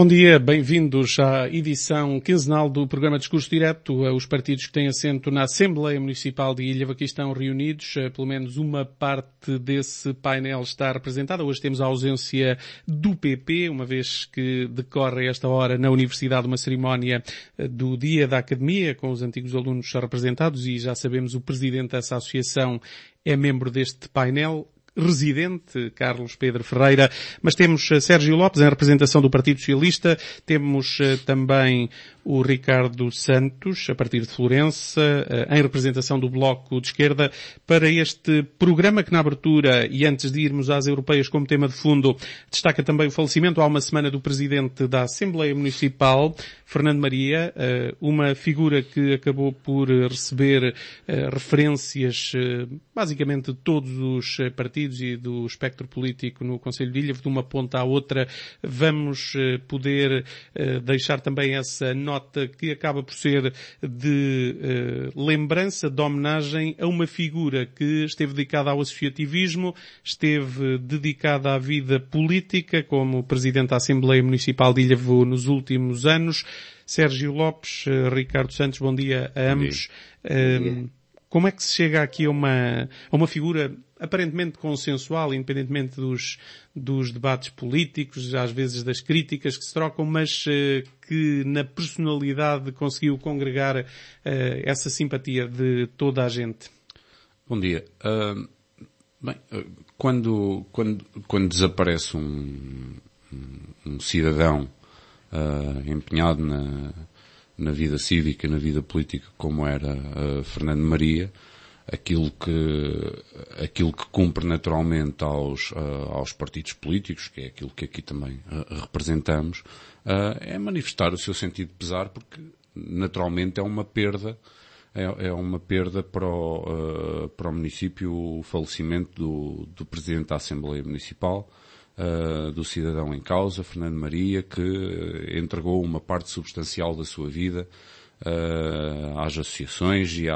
Bom dia, bem-vindos à edição quinzenal do programa Discurso Direto. Os partidos que têm assento na Assembleia Municipal de Ilhavo aqui estão reunidos, pelo menos uma parte desse painel está representada. Hoje temos a ausência do PP, uma vez que decorre a esta hora na Universidade uma cerimónia do Dia da Academia, com os antigos alunos representados, e já sabemos o presidente dessa associação é membro deste painel residente, Carlos Pedro Ferreira, mas temos Sérgio Lopes em representação do Partido Socialista, temos também o Ricardo Santos, a partir de Florença, em representação do Bloco de Esquerda, para este programa que na abertura, e antes de irmos às europeias como tema de fundo, destaca também o falecimento há uma semana do Presidente da Assembleia Municipal, Fernando Maria, uma figura que acabou por receber referências basicamente de todos os partidos e do espectro político no Concelho de Ilhavo, de uma ponta à outra. Vamos poder deixar também essa nota que acaba por ser de lembrança, de homenagem a uma figura que esteve dedicada ao associativismo, esteve dedicada à vida política como Presidente da Assembleia Municipal de Ilhavo nos últimos anos. Sérgio Lopes, Ricardo Santos, bom dia a ambos. Como é que se chega aqui a uma figura aparentemente consensual, independentemente dos debates políticos, às vezes das críticas que se trocam, mas que na personalidade conseguiu congregar essa simpatia de toda a gente? Bom dia. Quando desaparece um cidadão empenhado na vida cívica, na vida política, como era Fernando Maria, aquilo que cumpre naturalmente aos partidos políticos, que é aquilo que aqui também representamos, é manifestar o seu sentido de pesar, porque naturalmente é uma perda para o município o falecimento do Presidente da Assembleia Municipal, do cidadão em causa, Fernando Maria, que entregou uma parte substancial da sua vida às associações e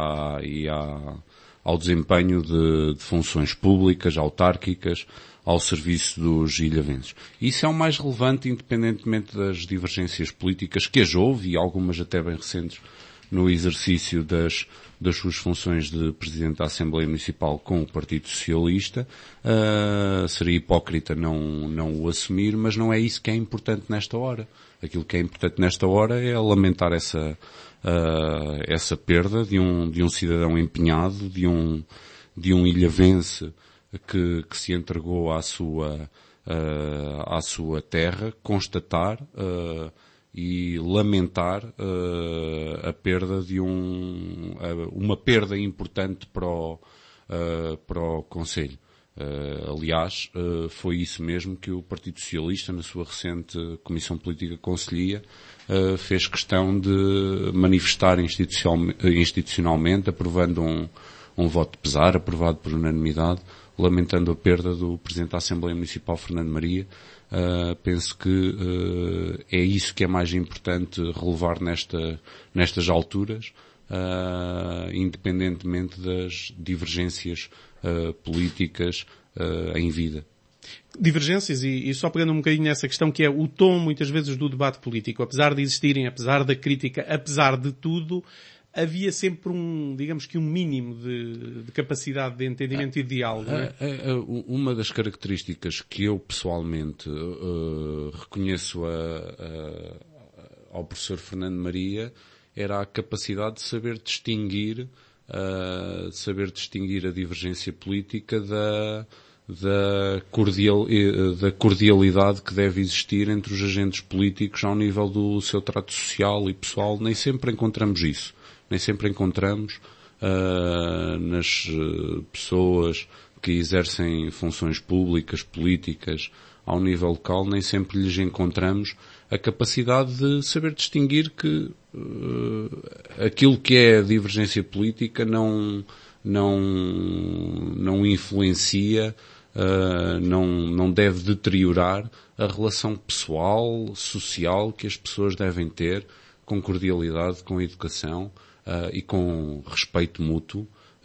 ao desempenho de funções públicas, autárquicas, ao serviço dos ilhavenses. Isso é o mais relevante, independentemente das divergências políticas que as houve, e algumas até bem recentes, no exercício das suas funções de Presidente da Assembleia Municipal com o Partido Socialista. Seria hipócrita não o assumir, mas não é isso que é importante nesta hora. Aquilo que é importante nesta hora é lamentar essa perda de um cidadão empenhado, de um ilhavense que se entregou à sua terra, constatar e lamentar a perda de uma perda importante para o Concelho. Aliás, foi isso mesmo que o Partido Socialista, na sua recente Comissão Política Concelhia, fez questão de manifestar institucionalmente, aprovando um voto de pesar, aprovado por unanimidade, lamentando a perda do Presidente da Assembleia Municipal, Fernando Maria. Penso que é isso que é mais importante relevar nestas alturas, independentemente das divergências políticas em vida. Divergências, e só pegando um bocadinho nessa questão que é o tom muitas vezes do debate político, apesar de existirem, apesar da crítica, apesar de tudo, havia sempre digamos que um mínimo de capacidade de entendimento e de diálogo, não é? Uma das características que eu pessoalmente reconheço ao professor Fernando Maria era a capacidade de saber distinguir a divergência política da cordialidade que deve existir entre os agentes políticos ao nível do seu trato social e pessoal. Nem sempre encontramos isso. Nem sempre encontramos nas pessoas que exercem funções públicas, políticas, ao nível local, nem sempre lhes encontramos a capacidade de saber distinguir que aquilo que é a divergência política não influencia, não deve deteriorar a relação pessoal, social que as pessoas devem ter com cordialidade, com educação e com respeito mútuo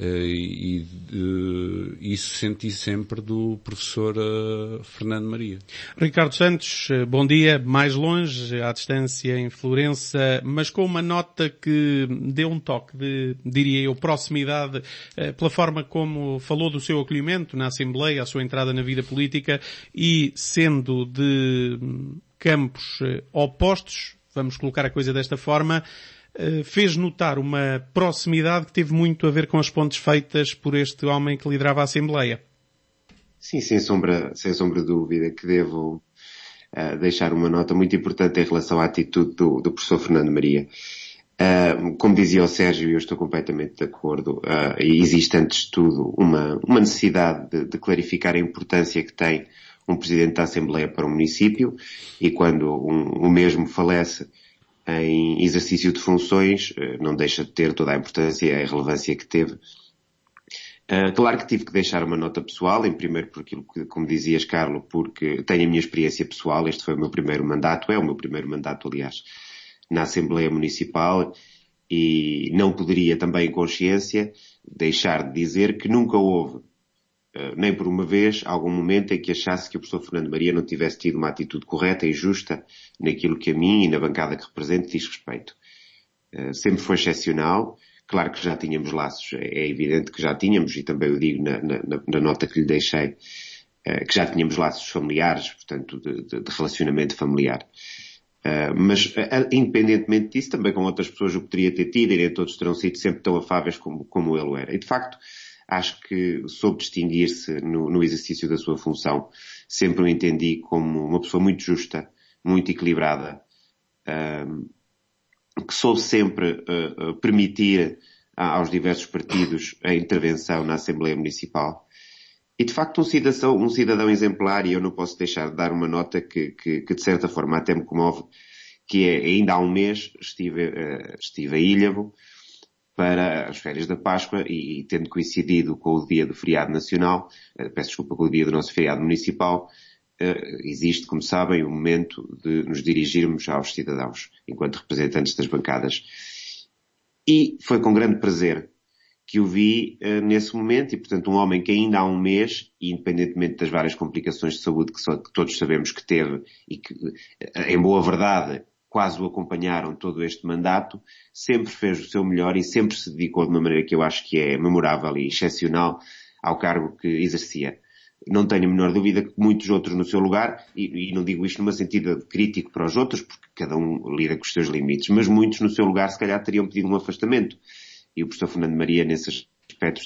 Isso senti sempre do professor Fernando Maria. Ricardo Santos, bom dia, mais longe, à distância em Florença, mas com uma nota que deu um toque de, diria eu, proximidade, pela forma como falou do seu acolhimento na Assembleia, a sua entrada na vida política, e sendo de campos opostos, vamos colocar a coisa desta forma, fez notar uma proximidade que teve muito a ver com as pontes feitas por este homem que liderava a Assembleia. Sim, sem sombra de dúvida que devo deixar uma nota muito importante em relação à atitude do professor Fernando Maria. Como dizia o Sérgio, e eu estou completamente de acordo, existe antes de tudo uma necessidade de clarificar a importância que tem um Presidente da Assembleia para o município, e quando o mesmo falece em exercício de funções, não deixa de ter toda a importância e a relevância que teve. Claro que tive que deixar uma nota pessoal, em primeiro por aquilo que, como dizias, Carlos, porque tenho a minha experiência pessoal, este foi o meu primeiro mandato, é o meu primeiro mandato, aliás, na Assembleia Municipal, e não poderia também, em consciência, deixar de dizer que nunca houve, nem por uma vez, algum momento em que achasse que o professor Fernando Maria não tivesse tido uma atitude correta e justa naquilo que a mim e na bancada que represento diz respeito. Sempre foi excepcional. Claro que já tínhamos laços, é evidente que já tínhamos, e também o digo na nota que lhe deixei, que já tínhamos laços familiares, portanto, de relacionamento familiar. Mas, independentemente disso, também com outras pessoas o poderia ter tido, e nem todos terão sido sempre tão afáveis como ele era. E, de facto, acho que soube distinguir-se no exercício da sua função. Sempre o entendi como uma pessoa muito justa, muito equilibrada, que soube sempre permitir aos diversos partidos a intervenção na Assembleia Municipal. E, de facto, um cidadão exemplar, e eu não posso deixar de dar uma nota que de certa forma até me comove, que é, ainda há um mês, estive a Ilhavo para as férias da Páscoa, e tendo coincidido com o dia do feriado nacional, peço desculpa, com o dia do nosso feriado municipal, existe, como sabem, o momento de nos dirigirmos aos cidadãos, enquanto representantes das bancadas. E foi com grande prazer que o vi nesse momento, e portanto um homem que ainda há um mês, independentemente das várias complicações de saúde que todos sabemos que teve, e que, em boa verdade, quase o acompanharam todo este mandato, sempre fez o seu melhor e sempre se dedicou de uma maneira que eu acho que é memorável e excepcional ao cargo que exercia. Não tenho a menor dúvida que muitos outros no seu lugar, e não digo isto numa sentido crítico para os outros, porque cada um lida com os seus limites, mas muitos no seu lugar se calhar teriam pedido um afastamento. E o professor Fernando Maria, nesses aspectos,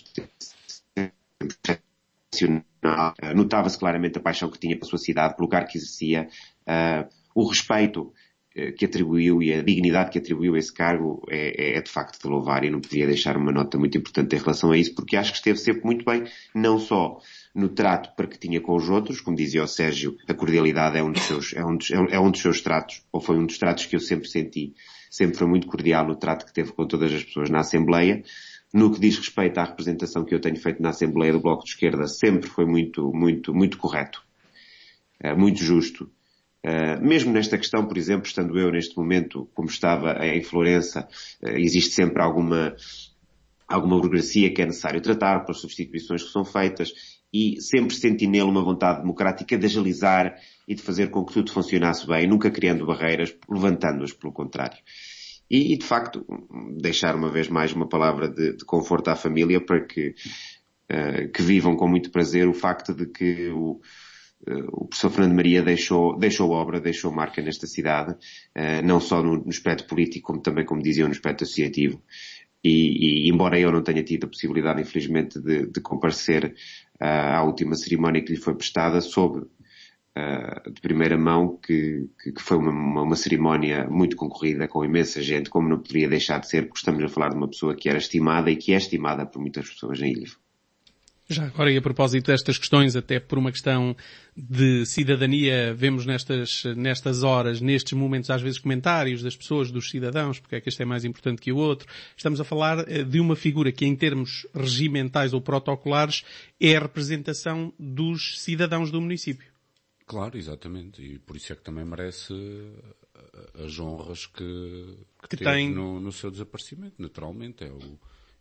notava-se claramente a paixão que tinha pela sua cidade, pelo cargo que exercia, o respeito que atribuiu e a dignidade que atribuiu a esse cargo é de facto de louvar, e não podia deixar uma nota muito importante em relação a isso, porque acho que esteve sempre muito bem, não só no trato para que tinha com os outros, como dizia o Sérgio, a cordialidade é um dos seus tratos, ou foi um dos tratos que eu sempre senti, sempre foi muito cordial no trato que teve com todas as pessoas na Assembleia. No que diz respeito à representação que eu tenho feito na Assembleia do Bloco de Esquerda, sempre foi muito, muito, muito correto, muito justo. Mesmo nesta questão, por exemplo, estando eu neste momento, como estava em Florença, existe sempre alguma burocracia que é necessário tratar pelas substituições que são feitas, e sempre senti nele uma vontade democrática de agilizar e de fazer com que tudo funcionasse bem, nunca criando barreiras, levantando-as, pelo contrário. E, de facto, deixar uma vez mais uma palavra de conforto à família para que vivam com muito prazer o facto de que o professor Fernando Maria deixou obra, deixou marca nesta cidade, não só no aspecto político, como também, como diziam, no aspecto associativo. E embora eu não tenha tido a possibilidade, infelizmente, de comparecer à última cerimónia que lhe foi prestada, soube de primeira mão que foi uma cerimónia muito concorrida, com imensa gente, como não poderia deixar de ser, porque estamos a falar de uma pessoa que era estimada e que é estimada por muitas pessoas em Ilhavo. Já agora, e a propósito destas questões, até por uma questão de cidadania, vemos nestas horas, nestes momentos, às vezes comentários das pessoas, dos cidadãos, porque é que este é mais importante que o outro. Estamos a falar de uma figura que, em termos regimentais ou protocolares, é a representação dos cidadãos do município. Claro, exatamente. E por isso é que também merece as honras que teve tem no seu desaparecimento, naturalmente.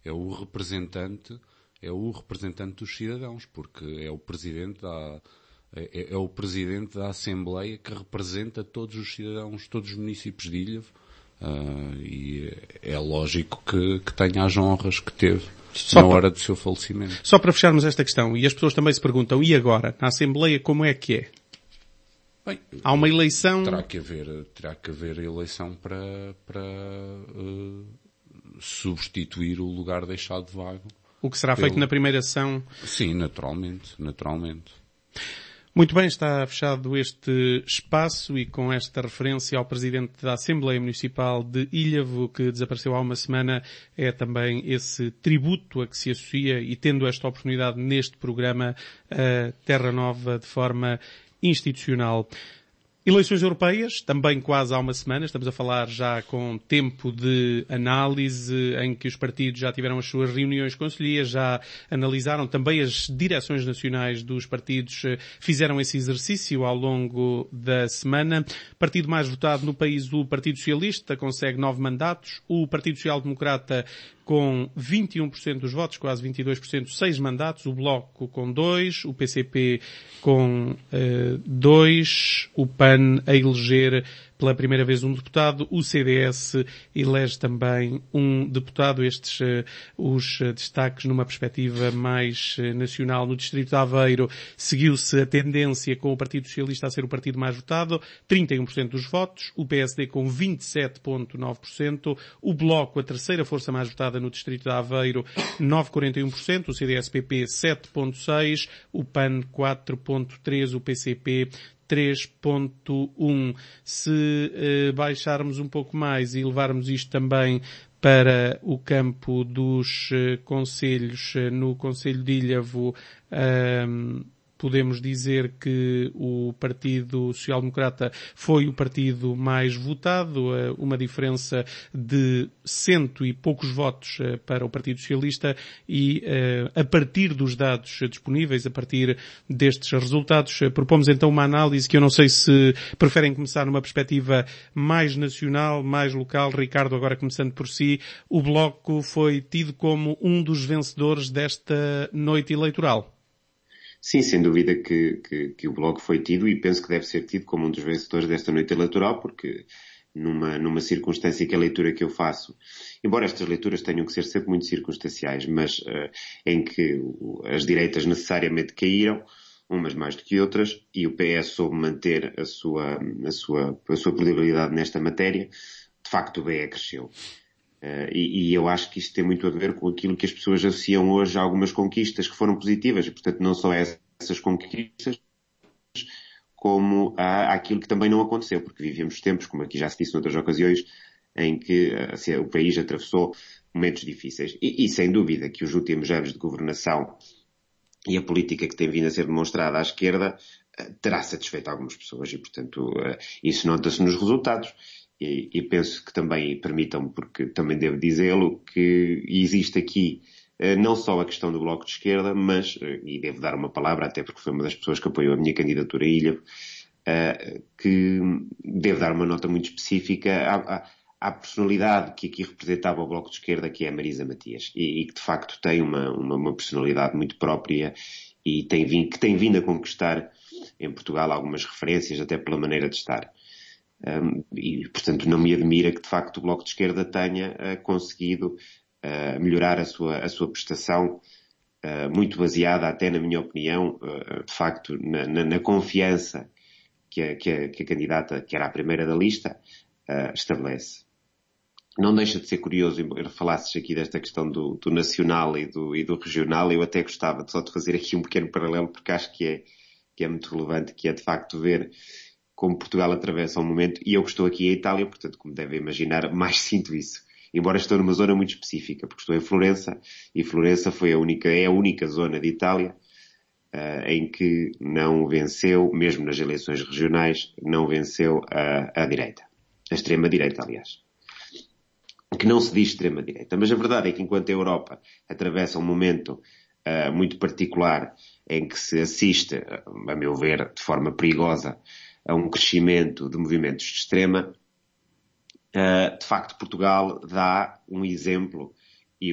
é o representante dos cidadãos, porque é o presidente da Assembleia que representa todos os cidadãos, todos os municípios de Ilhavo, e é lógico que tenha as honras que teve na hora do seu falecimento. Só para fecharmos esta questão, e as pessoas também se perguntam, e agora, na Assembleia, como é que é? Bem, há uma eleição... Terá que haver eleição para substituir o lugar deixado vago. O que será feito na primeira sessão? Sim, naturalmente. Muito bem, está fechado este espaço e com esta referência ao Presidente da Assembleia Municipal de Ilhavo, que desapareceu há uma semana, é também esse tributo a que se associa, e tendo esta oportunidade neste programa, a Terra Nova de forma institucional. Eleições europeias, também quase há uma semana, estamos a falar já com tempo de análise, em que os partidos já tiveram as suas reuniões conselheiras, já analisaram, também as direções nacionais dos partidos fizeram esse exercício ao longo da semana. Partido mais votado no país, o Partido Socialista, consegue 9 mandatos, o Partido Social Democrata com 21% dos votos, quase 22%, 6 mandatos, o Bloco com 2, o PCP com 2, o PAN a eleger pela primeira vez um deputado, o CDS elege também um deputado. Estes os destaques numa perspectiva mais nacional. No Distrito de Aveiro seguiu-se a tendência com o Partido Socialista a ser o partido mais votado, 31% dos votos, o PSD com 27,9%, o Bloco, a terceira força mais votada no Distrito de Aveiro, 9,41%, o CDS-PP 7,6%, o PAN 4,3%, o PCP 3,1. Se baixarmos um pouco mais e levarmos isto também para o campo dos concelhos, no Concelho de Ilhavo, podemos dizer que o Partido Social Democrata foi o partido mais votado, uma diferença de 100 e poucos votos para o Partido Socialista, e a partir dos dados disponíveis, a partir destes resultados, propomos então uma análise que eu não sei se preferem começar numa perspectiva mais nacional, mais local. Ricardo, agora começando por si, o Bloco foi tido como um dos vencedores desta noite eleitoral. Sim, sem dúvida que o Bloco foi tido, e penso que deve ser tido como um dos vencedores desta noite eleitoral, porque numa circunstância, que a leitura que eu faço, embora estas leituras tenham que ser sempre muito circunstanciais, mas em que as direitas necessariamente caíram, umas mais do que outras, e o PS soube manter a sua credibilidade nesta matéria, de facto o BE cresceu. E eu acho que isto tem muito a ver com aquilo que as pessoas associam hoje a algumas conquistas que foram positivas, e portanto não só essas conquistas, como aquilo que também não aconteceu, porque vivíamos tempos, como aqui já se disse noutras ocasiões, em que o país atravessou momentos difíceis. E sem dúvida que os últimos anos de governação e a política que tem vindo a ser demonstrada à esquerda terá satisfeito algumas pessoas, e portanto isso nota-se nos resultados. E penso que também permitam, porque também devo dizê-lo, que existe aqui não só a questão do Bloco de Esquerda, mas, e devo dar uma palavra, até porque foi uma das pessoas que apoiou a minha candidatura a Ilhavo, que devo dar uma nota muito específica à personalidade que aqui representava o Bloco de Esquerda, que é a Marisa Matias, e que de facto tem uma personalidade muito própria, e que tem vindo a conquistar em Portugal algumas referências, até pela maneira de estar. E, portanto, não me admira que, de facto, o Bloco de Esquerda tenha conseguido melhorar a sua prestação, muito baseada, até na minha opinião, de facto, na confiança que a candidata, que era a primeira da lista, estabelece. Não deixa de ser curioso, embora falasses aqui desta questão do nacional e do regional, eu até gostava só de fazer aqui um pequeno paralelo, porque acho que é muito relevante, que é, de facto, ver como Portugal atravessa um momento, e eu que estou aqui em Itália, portanto, como devem imaginar, mais sinto isso. Embora estou numa zona muito específica, porque estou em Florença, e Florença é a única zona de Itália em que não venceu, mesmo nas eleições regionais, não venceu a direita. A extrema-direita, aliás. Que não se diz extrema-direita, mas a verdade é que enquanto a Europa atravessa um momento muito particular, em que se assiste, a meu ver, de forma perigosa, a um crescimento de movimentos de extrema, de facto Portugal dá um exemplo e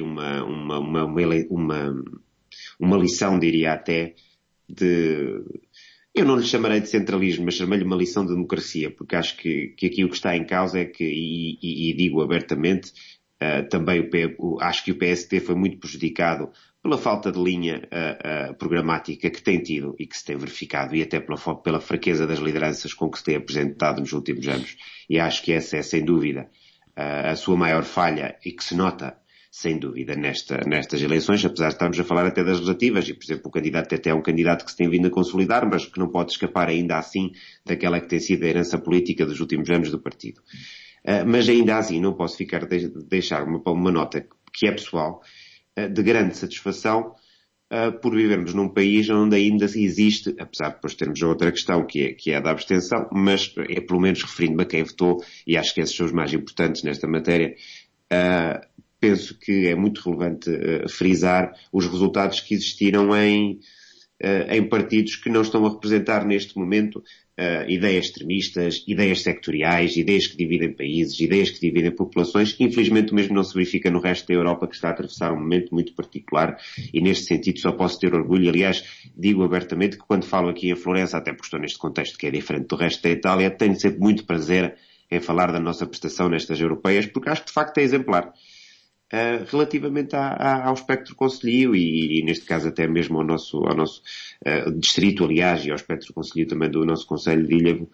uma lição, diria até, eu não lhe chamarei de centralismo, mas chamarei-lhe uma lição de democracia, porque acho que aqui o que está em causa é que, e digo abertamente, também acho que o PSD foi muito prejudicado pela falta de linha programática que tem tido e que se tem verificado, e até pela fraqueza das lideranças com que se tem apresentado nos últimos anos. E acho que essa é, sem dúvida, a sua maior falha, e que se nota, sem dúvida, nestas eleições, apesar de estarmos a falar até das legislativas, e, por exemplo, o candidato até é um candidato que se tem vindo a consolidar, mas que não pode escapar ainda assim daquela que tem sido a herança política dos últimos anos do partido. Mas ainda assim não posso deixar uma nota que é pessoal, de grande satisfação, por vivermos num país onde ainda existe, apesar de depois termos outra questão que é a da abstenção, mas é pelo menos referindo-me a quem votou, e acho que esses são os mais importantes nesta matéria, penso que é muito relevante frisar os resultados que existiram em partidos que não estão a representar neste momento ideias extremistas, ideias sectoriais, ideias que dividem países, ideias que dividem populações. Infelizmente o mesmo não se verifica no resto da Europa, que está a atravessar um momento muito particular, e neste sentido só posso ter orgulho. Aliás, digo abertamente que quando falo aqui em Florença, até porque estou neste contexto que é diferente do resto da Itália, tenho sempre muito prazer em falar da nossa prestação nestas europeias, porque acho que de facto é exemplar. Relativamente ao espectro concelhio e neste caso até mesmo ao nosso distrito, aliás, e ao espectro concelhio também do nosso concelho de Ilhavo,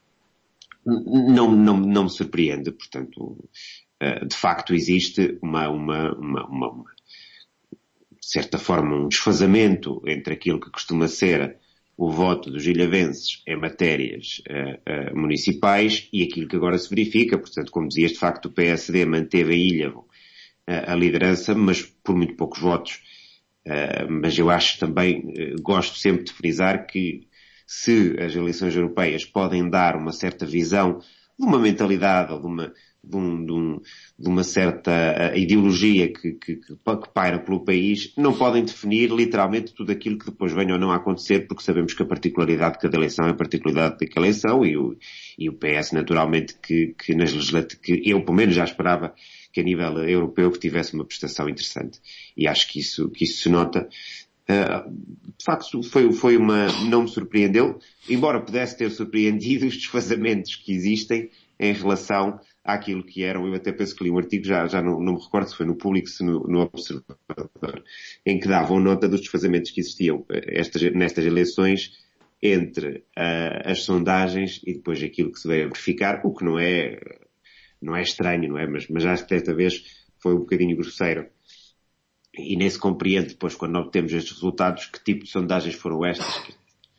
não me surpreende. Portanto, de facto existe de certa forma um desfazamento entre aquilo que costuma ser o voto dos ilhavenses em matérias municipais e aquilo que agora se verifica. Portanto, como dizias, de facto o PSD manteve a Ilhavo a liderança, mas por muito poucos votos. Mas eu acho também, gosto sempre de frisar que se as eleições europeias podem dar uma certa visão de uma mentalidade ou de uma certa ideologia que paira pelo país, não podem definir literalmente tudo aquilo que depois venha ou não a acontecer, porque sabemos que a particularidade de cada eleição é a particularidade daquela eleição, e o PS naturalmente que nas legislativas, que eu pelo menos já esperava que a nível europeu que tivesse uma prestação interessante. E acho que isso se nota. De facto, não me surpreendeu, embora pudesse ter surpreendido os desfazamentos que existem em relação àquilo que eram. Eu até penso que li um artigo, já não me recordo se foi no Público, se no Observador, em que davam nota dos desfazamentos que existiam nestas eleições entre as sondagens e depois aquilo que se veio a verificar, o que não é estranho, não é? Mas acho que desta vez foi um bocadinho grosseiro. E nem se compreende depois, quando obtemos estes resultados, que tipo de sondagens foram estas.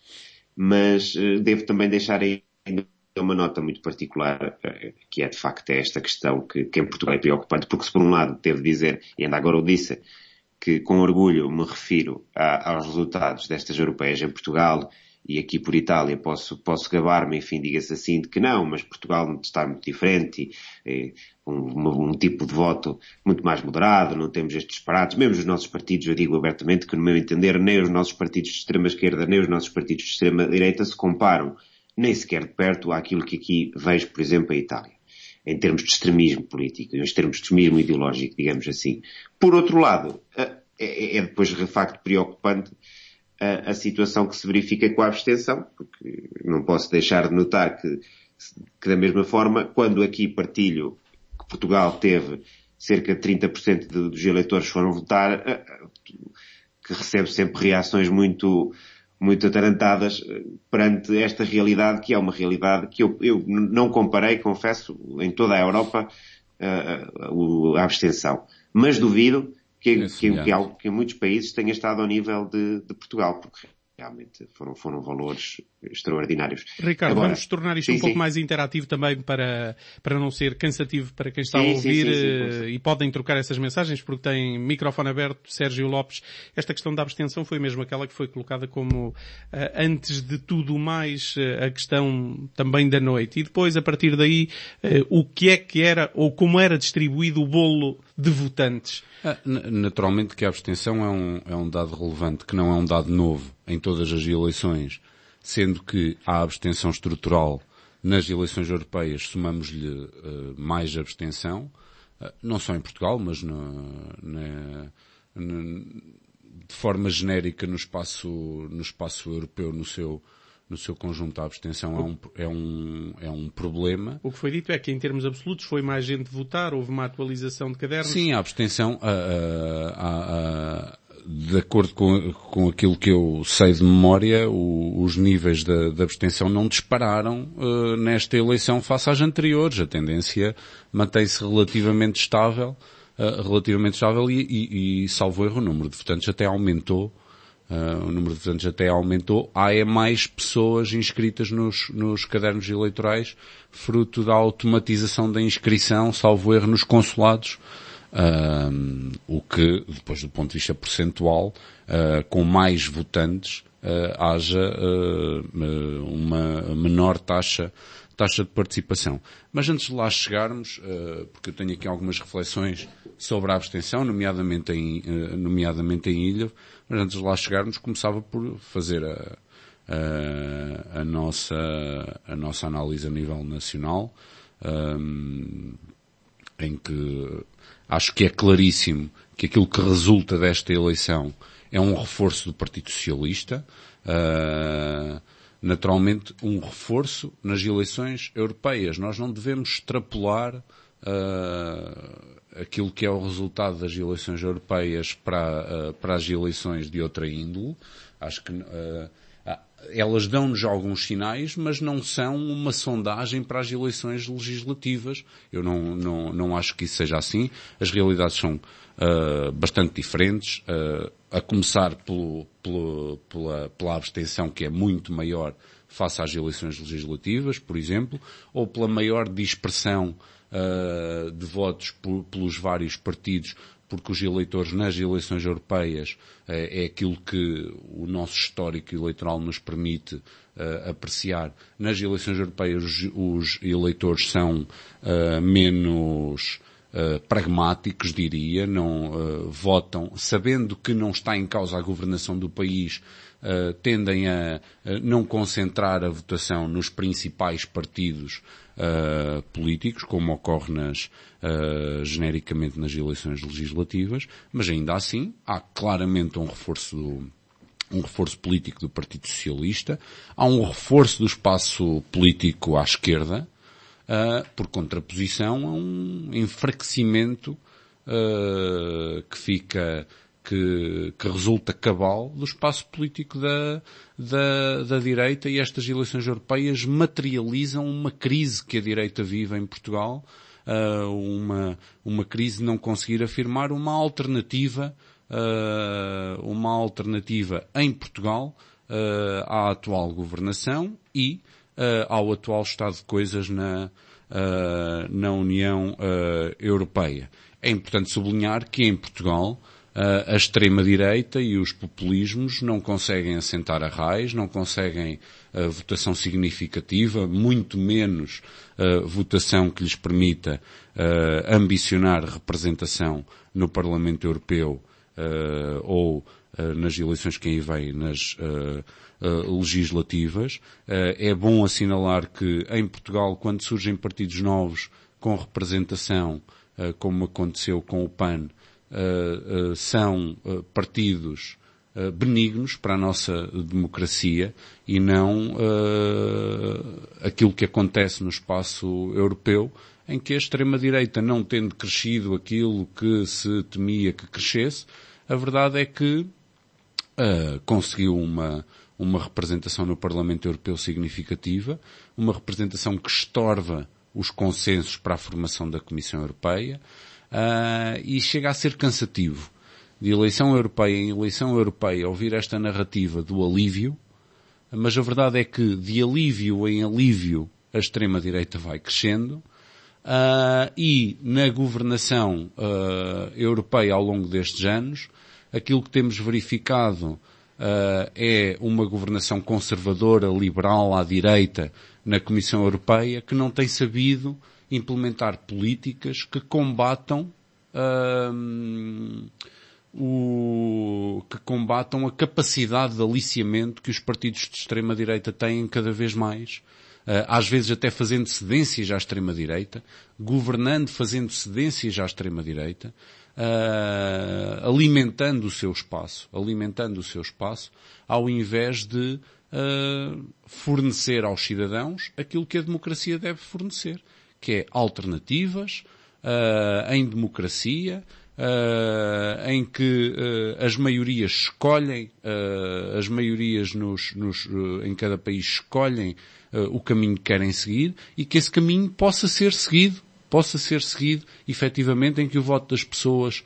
Mas devo também deixar aí uma nota muito particular, que é de facto esta questão que em Portugal é preocupante, porque se por um lado devo dizer, e ainda agora o disse, que com orgulho me refiro aos resultados destas europeias em Portugal, e aqui por Itália posso gabar-me, enfim, diga-se assim, de que não, mas Portugal está muito diferente, um tipo de voto muito mais moderado, não temos estes disparates. Mesmo os nossos partidos, eu digo abertamente que no meu entender, nem os nossos partidos de extrema-esquerda, nem os nossos partidos de extrema-direita se comparam nem sequer de perto àquilo que aqui vejo, por exemplo, a Itália, em termos de extremismo político, em termos de extremismo ideológico, digamos assim. Por outro lado, é depois de facto preocupante a situação que se verifica com a abstenção, porque não posso deixar de notar que da mesma forma, quando aqui partilho que Portugal teve cerca de 30% dos eleitores foram votar, que recebe sempre reações muito atarantadas perante esta realidade, que é uma realidade que eu não comparei, confesso, em toda a Europa, a abstenção. Mas duvido que em muitos países tenha estado ao nível de Portugal, porque realmente foram valores extraordinários. Ricardo, agora, vamos tornar isto pouco mais interativo também para não ser cansativo para quem está a ouvir, e podem trocar essas mensagens porque tem microfone aberto. Sérgio Lopes, esta questão da abstenção foi mesmo aquela que foi colocada como antes de tudo mais a questão também da noite, e depois a partir daí o que era ou como era distribuído o bolo de votantes. Naturalmente que a abstenção é um dado relevante, que não é um dado novo em todas as eleições, sendo que a abstenção estrutural nas eleições europeias somamos-lhe mais abstenção, não só em Portugal, mas de forma genérica no espaço europeu, no seu conjunto. A abstenção é um problema. O que foi dito é que, em termos absolutos, foi mais gente votar, houve uma atualização de cadernos. Sim, a abstenção, de acordo com aquilo que eu sei de memória, os níveis da abstenção não dispararam nesta eleição face às anteriores. A tendência mantém-se relativamente estável e salvo erro, o número de votantes até aumentou. Há mais pessoas inscritas nos cadernos eleitorais, fruto da automatização da inscrição, salvo erro, nos consulados. O que, depois do ponto de vista percentual, com mais votantes, haja uma menor taxa de participação. Mas antes de lá chegarmos, porque eu tenho aqui algumas reflexões sobre a abstenção, nomeadamente em Ilha, mas antes de lá chegarmos, começava por fazer a nossa análise a nível nacional, em que acho que é claríssimo que aquilo que resulta desta eleição é um reforço do Partido Socialista, naturalmente um reforço nas eleições europeias. Nós não devemos extrapolar aquilo que é o resultado das eleições europeias para as eleições de outra índole. Acho que elas dão-nos alguns sinais, mas não são uma sondagem para as eleições legislativas. Eu não acho que isso seja assim. As realidades são bastante diferentes, a começar pela abstenção, que é muito maior face às eleições legislativas, por exemplo, ou pela maior dispersão de votos pelos vários partidos, porque os eleitores nas eleições europeias é aquilo que o nosso histórico eleitoral nos permite apreciar. Nas eleições europeias os eleitores são menos pragmáticos, diria, não votam, sabendo que não está em causa a governação do país, tendem a não concentrar a votação nos principais partidos políticos, como ocorre genericamente nas eleições legislativas, mas ainda assim há claramente um reforço político do Partido Socialista, há um reforço do espaço político à esquerda, por contraposição a um enfraquecimento que resulta cabal do espaço político da direita, e estas eleições europeias materializam uma crise que a direita vive em Portugal, uma crise de não conseguir afirmar uma alternativa em Portugal à atual governação e ao atual estado de coisas na União Europeia. É importante sublinhar que em Portugal a extrema-direita e os populismos não conseguem assentar arraiais, não conseguem votação significativa, muito menos votação que lhes permita ambicionar representação no Parlamento Europeu ou nas eleições que aí vêm, nas legislativas. É bom assinalar que em Portugal, quando surgem partidos novos com representação, como aconteceu com o PAN, são partidos benignos para a nossa democracia e não aquilo que acontece no espaço europeu, em que a extrema-direita, não tendo crescido aquilo que se temia que crescesse, a verdade é que conseguiu uma representação no Parlamento Europeu significativa, uma representação que estorva os consensos para a formação da Comissão Europeia, e chega a ser cansativo. De eleição europeia em eleição europeia, ouvir esta narrativa do alívio, mas a verdade é que de alívio em alívio a extrema-direita vai crescendo, e na governação europeia ao longo destes anos, aquilo que temos verificado é uma governação conservadora, liberal, à direita, na Comissão Europeia, que não tem sabido implementar políticas que combatam a capacidade de aliciamento que os partidos de extrema-direita têm cada vez mais às vezes até fazendo cedências à extrema-direita, governando fazendo cedências à extrema-direita, alimentando o seu espaço, ao invés de fornecer aos cidadãos aquilo que a democracia deve fornecer, que é alternativas, em democracia, em que as maiorias escolhem, as maiorias em cada país escolhem o caminho que querem seguir e que esse caminho possa ser seguido efetivamente, em que o voto das pessoas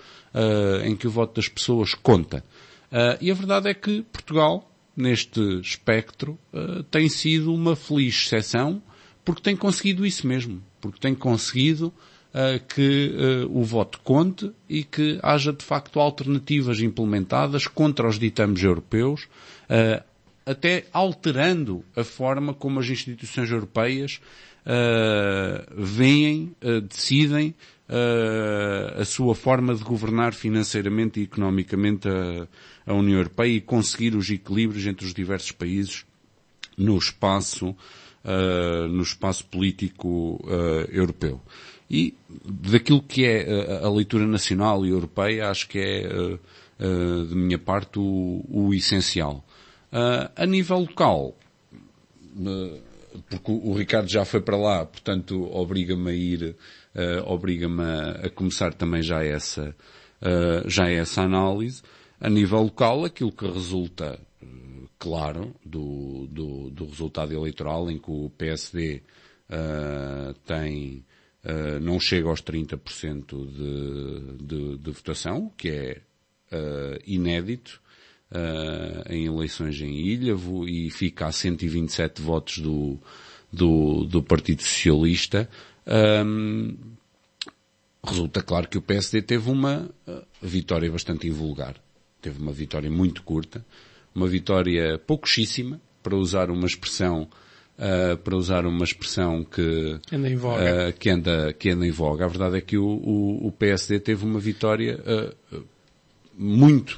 conta. E a verdade é que Portugal, neste espectro, tem sido uma feliz exceção, porque tem conseguido isso mesmo, porque tem conseguido que o voto conte e que haja de facto alternativas implementadas contra os ditames europeus, até alterando a forma como as instituições europeias decidem a sua forma de governar financeiramente e economicamente a União Europeia e conseguir os equilíbrios entre os diversos países no espaço político europeu. E daquilo que é a leitura nacional e europeia, acho que é, de minha parte, o essencial. A nível local, porque o Ricardo já foi para lá, portanto, obriga-me a começar também já essa análise. A nível local, aquilo que resulta, claro, do resultado eleitoral, em que o PSD não chega aos 30% de votação, que é inédito em eleições em Ilhavo, e fica a 127 votos do Partido Socialista. Resulta claro que o PSD teve uma vitória bastante invulgar. Teve uma vitória muito curta, uma vitória pouquíssima, para usar uma expressão que anda em voga. Que anda em voga. A verdade é que o PSD teve uma vitória muito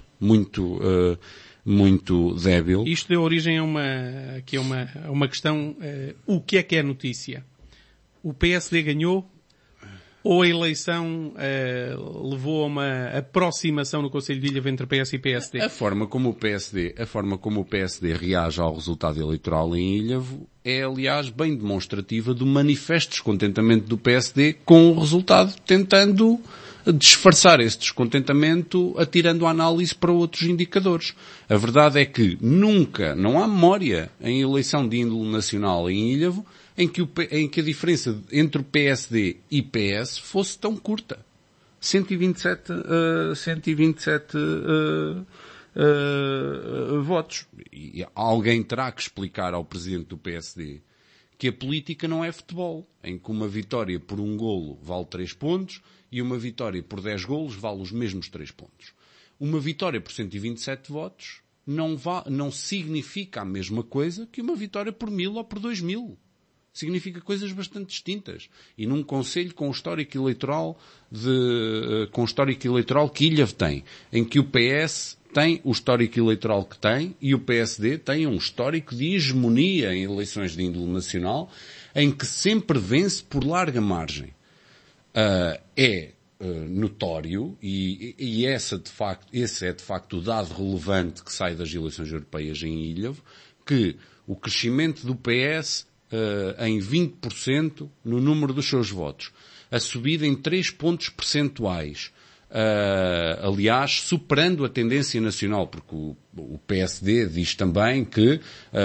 débil. Isto deu origem a uma questão. O que é notícia? O PSD ganhou ou a eleição levou a uma aproximação no Conselho de Ilhavo entre PS e PSD? A forma como o PSD reage ao resultado eleitoral em Ilhavo é, aliás, bem demonstrativa do manifesto descontentamento do PSD com o resultado, tentando disfarçar esse descontentamento, atirando a análise para outros indicadores. A verdade é que não há memória em eleição de índole nacional em Ilhavo em que a diferença entre o PSD e PS fosse tão curta. 127 votos. E alguém terá que explicar ao presidente do PSD que a política não é futebol, em que uma vitória por um golo vale 3 pontos e uma vitória por 10 golos vale os mesmos 3 pontos. Uma vitória por 127 votos não significa a mesma coisa que uma vitória por 1000 ou por 2000. Significa coisas bastante distintas. E num conselho com o histórico eleitoral que Ilhavo tem, em que o PS tem o histórico eleitoral que tem e o PSD tem um histórico de hegemonia em eleições de índole nacional, em que sempre vence por larga margem. É notório, e esse é de facto o dado relevante que sai das eleições europeias em Ilhavo, que o crescimento do PS em 20% no número dos seus votos, a subida em 3 pontos percentuais, aliás, superando a tendência nacional, porque o PSD diz também que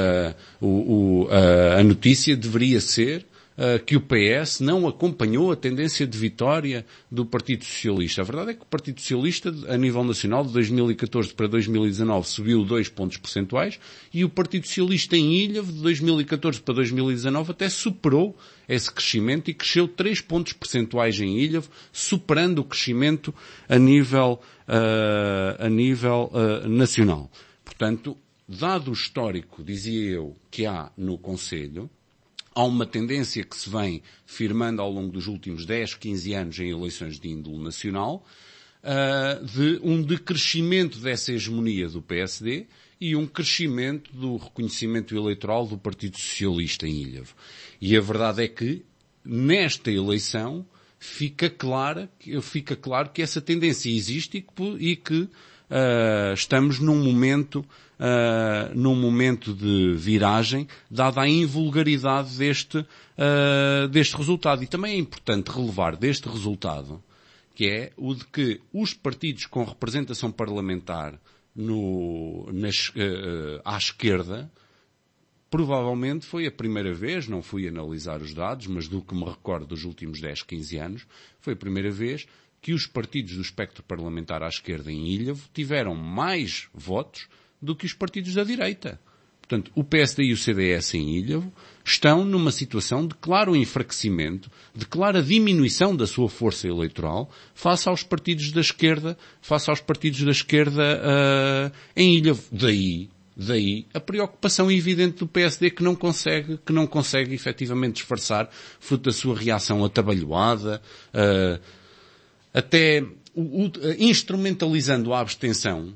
a notícia deveria ser que o PS não acompanhou a tendência de vitória do Partido Socialista. A verdade é que o Partido Socialista, a nível nacional, de 2014 para 2019, subiu 2 pontos percentuais, e o Partido Socialista em Ilhavo, de 2014 para 2019, até superou esse crescimento e cresceu 3 pontos percentuais em Ilhavo, superando o crescimento a nível nacional. Portanto, dado o histórico, dizia eu, que há no Conselho, há uma tendência que se vem firmando ao longo dos últimos 10, 15 anos em eleições de índole nacional, de um decrescimento dessa hegemonia do PSD e um crescimento do reconhecimento eleitoral do Partido Socialista em Ilhavo. E a verdade é que, nesta eleição, fica claro que essa tendência existe e que estamos num momento de viragem, dada a invulgaridade deste resultado. E também é importante relevar deste resultado, que é o de que os partidos com representação parlamentar à esquerda, provavelmente foi a primeira vez, não fui analisar os dados, mas do que me recordo dos últimos 10, 15 anos, foi a primeira vez que os partidos do espectro parlamentar à esquerda em Ilhavo tiveram mais votos do que os partidos da direita. Portanto, o PSD e o CDS em Ilhavo estão numa situação de claro enfraquecimento, de clara diminuição da sua força eleitoral face aos partidos da esquerda, em Ilhavo. Daí a preocupação evidente do PSD que não consegue efetivamente disfarçar, fruto da sua reação atabalhoada, até instrumentalizando a abstenção,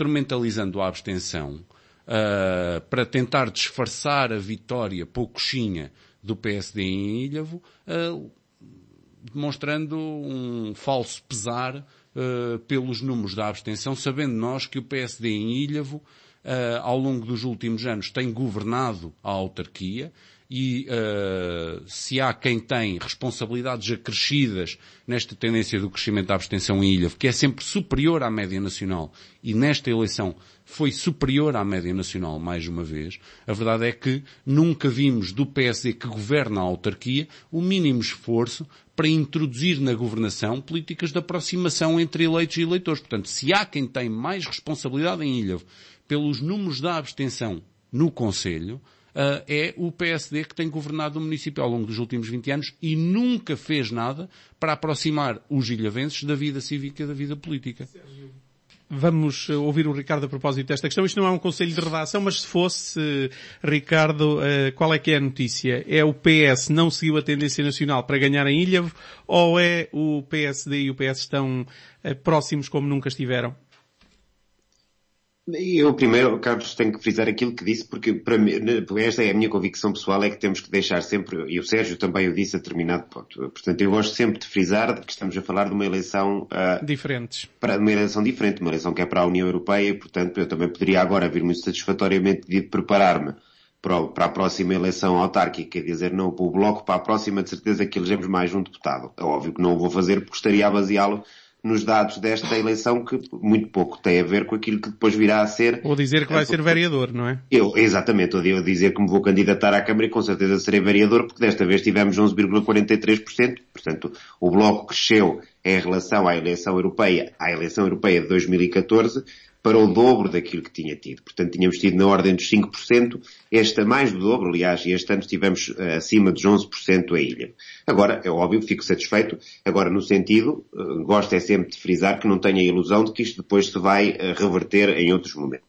para tentar disfarçar a vitória poucoxinha do PSD em Ilhavo, demonstrando um falso pesar pelos números da abstenção, sabendo nós que o PSD em Ilhavo, ao longo dos últimos anos, tem governado a autarquia e se há quem tem responsabilidades acrescidas nesta tendência do crescimento da abstenção em Ilhavo, que é sempre superior à média nacional, e nesta eleição foi superior à média nacional mais uma vez, a verdade é que nunca vimos do PSD que governa a autarquia o mínimo esforço para introduzir na governação políticas de aproximação entre eleitos e eleitores. Portanto, se há quem tem mais responsabilidade em Ilhavo pelos números da abstenção no Conselho, é o PSD que tem governado o município ao longo dos últimos 20 anos e nunca fez nada para aproximar os ilhavenses da vida cívica e da vida política. Vamos ouvir o Ricardo a propósito desta questão. Isto não é um conselho de redação, mas se fosse, Ricardo, qual é que é a notícia? É o PS não seguiu a tendência nacional para ganhar em Ilhavo, ou é o PSD e o PS estão próximos como nunca estiveram? Eu primeiro, Carlos, tenho que frisar aquilo que disse, porque para mim, esta é a minha convicção pessoal, é que temos que deixar sempre, e o Sérgio também o disse a determinado ponto. Portanto, eu gosto sempre de frisar que estamos a falar de uma eleição diferente, Ou dizer que vai ser vereador, não é? Exatamente, eu dizer que me vou candidatar à Câmara e com certeza serei vereador, porque desta vez tivemos 11,43%, portanto o Bloco cresceu em relação à eleição europeia de 2014, para o dobro daquilo que tinha tido. Portanto, tínhamos tido na ordem dos 5%, mais do dobro, aliás, e este ano estivemos acima dos 11% a ilha. Agora, é óbvio, fico satisfeito. Agora, no sentido, gosto é sempre de frisar que não tenho a ilusão de que isto depois se vai reverter em outros momentos.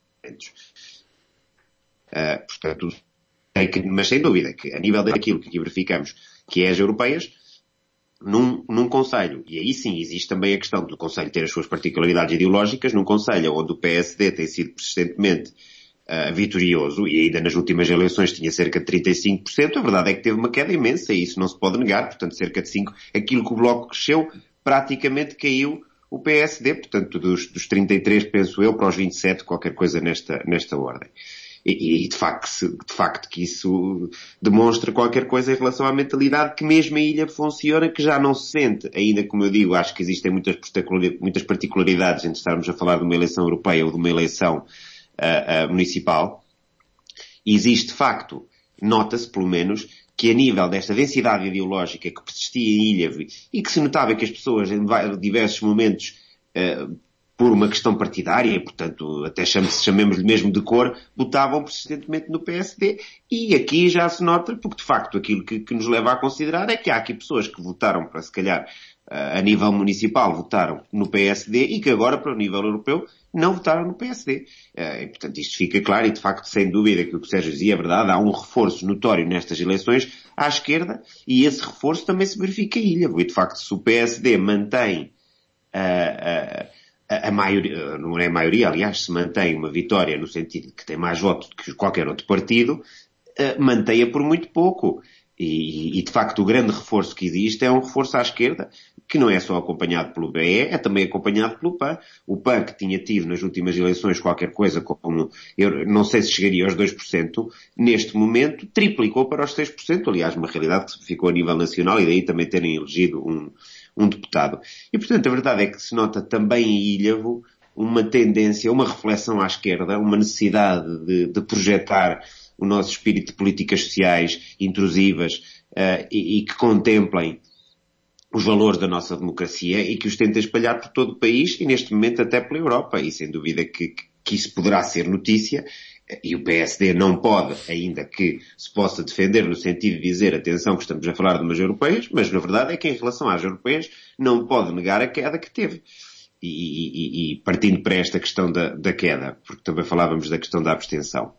Portanto, mas sem dúvida que a nível daquilo que aqui verificamos, que é as europeias, num Conselho, e aí sim existe também a questão do Conselho ter as suas particularidades ideológicas, num Conselho onde o PSD tem sido persistentemente vitorioso, e ainda nas últimas eleições tinha cerca de 35%, a verdade é que teve uma queda imensa, e isso não se pode negar, portanto cerca de 5%, aquilo que o Bloco cresceu, praticamente caiu o PSD, portanto dos 33, penso eu, para os 27, qualquer coisa nesta ordem. E de facto que isso demonstra qualquer coisa em relação à mentalidade que mesmo a ilha funciona, que já não se sente, ainda como eu digo, acho que existem muitas particularidades entre estarmos a falar de uma eleição europeia ou de uma eleição municipal. E existe de facto, nota-se pelo menos, que a nível desta densidade ideológica que persistia em Ilhavo e que se notava que as pessoas em diversos momentos por uma questão partidária, portanto, até chamemos-lhe mesmo de cor, votavam persistentemente no PSD, e aqui já se nota, porque de facto aquilo que nos leva a considerar é que há aqui pessoas que votaram para, se calhar, a nível municipal, votaram no PSD, e que agora, para o nível europeu, não votaram no PSD. E, portanto, isto fica claro, e de facto, sem dúvida, que o que o Sérgio dizia é verdade, há um reforço notório nestas eleições à esquerda, e esse reforço também se verifica em Ilhavo. E, de facto, se o PSD mantém a maioria, não é a maioria, aliás, se mantém uma vitória no sentido de que tem mais votos do que qualquer outro partido, mantém-a por muito pouco. E, de facto, o grande reforço que existe é um reforço à esquerda, que não é só acompanhado pelo BE, é também acompanhado pelo PAN. O PAN, que tinha tido nas últimas eleições qualquer coisa como, eu não sei se chegaria aos 2%, neste momento triplicou para os 6%. Aliás, uma realidade que ficou a nível nacional e daí também terem elegido um deputado. E, portanto, a verdade é que se nota também em Ilhavo uma tendência, uma reflexão à esquerda, uma necessidade de projetar o nosso espírito de políticas sociais intrusivas e que contemplem os valores da nossa democracia e que os tentem espalhar por todo o país e neste momento até pela Europa. E sem dúvida que isso poderá ser notícia e o PSD não pode, ainda que se possa defender no sentido de dizer, atenção que estamos a falar de umas europeias, mas na verdade é que em relação às europeias não pode negar a queda que teve. E partindo para esta questão da queda, porque também falávamos da questão da abstenção.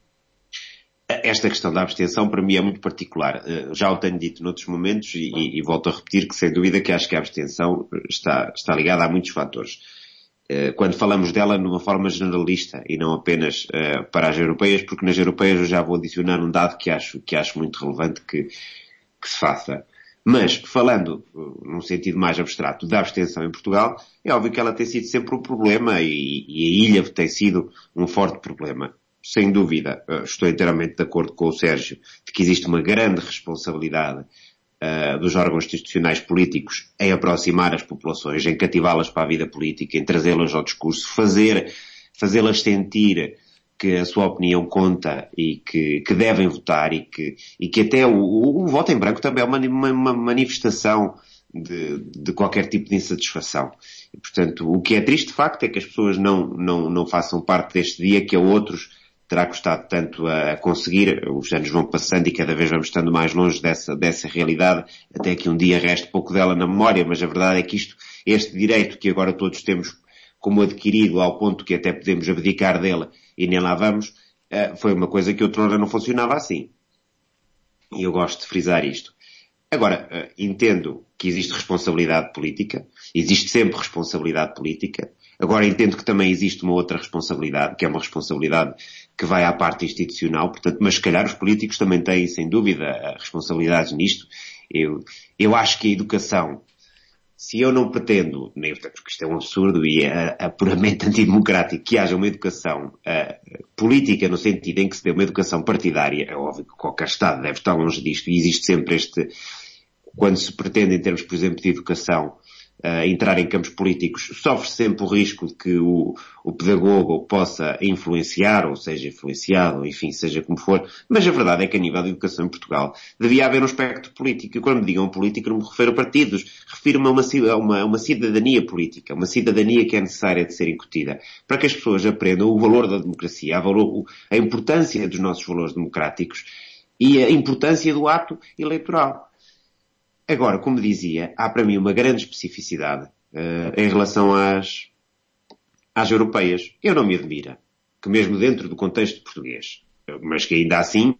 Esta questão da abstenção para mim é muito particular. Já o tenho dito noutros momentos e volto a repetir que sem dúvida que acho que a abstenção está ligada a muitos fatores. Quando falamos dela de uma forma generalista e não apenas para as europeias, porque nas europeias eu já vou adicionar um dado que acho muito relevante que se faça. Mas, falando num sentido mais abstrato da abstenção em Portugal, é óbvio que ela tem sido sempre um problema e a ilha tem sido um forte problema. Sem dúvida, estou inteiramente de acordo com o Sérgio, de que existe uma grande responsabilidade dos órgãos institucionais políticos em aproximar as populações, em cativá-las para a vida política, em trazê-las ao discurso, fazê-las sentir que a sua opinião conta e que devem votar e que até o voto em branco também é uma manifestação de qualquer tipo de insatisfação. E, portanto, o que é triste de facto é que as pessoas não façam parte deste dia que a outros terá custado tanto a conseguir. Os anos vão passando e cada vez vamos estando mais longe dessa realidade, até que um dia reste pouco dela na memória, mas a verdade é que este direito que agora todos temos como adquirido ao ponto que até podemos abdicar dele e nem lá vamos, foi uma coisa que outrora não funcionava assim. E eu gosto de frisar isto. Agora, entendo que existe responsabilidade política, existe sempre responsabilidade política. Agora entendo que também existe uma outra responsabilidade, que é uma responsabilidade que vai à parte institucional, portanto, mas se calhar os políticos também têm, sem dúvida, responsabilidades nisto. Eu acho que a educação, se eu não pretendo, porque isto é um absurdo e é puramente antidemocrático, que haja uma educação política no sentido em que se dê uma educação partidária, é óbvio que qualquer Estado deve estar longe disto e existe sempre quando se pretende em termos, por exemplo, de educação, entrar em campos políticos, sofre sempre o risco de que o pedagogo possa influenciar, ou seja influenciado, enfim, seja como for, mas a verdade é que a nível de educação em Portugal devia haver um espectro político. E quando me digam político não me refiro a partidos, refiro-me a uma cidadania política, uma cidadania que é necessária de ser incutida, para que as pessoas aprendam o valor da democracia, a importância dos nossos valores democráticos e a importância do ato eleitoral. Agora, como dizia, há para mim uma grande especificidade em relação às europeias. Eu não me admira que mesmo dentro do contexto português, mas que ainda assim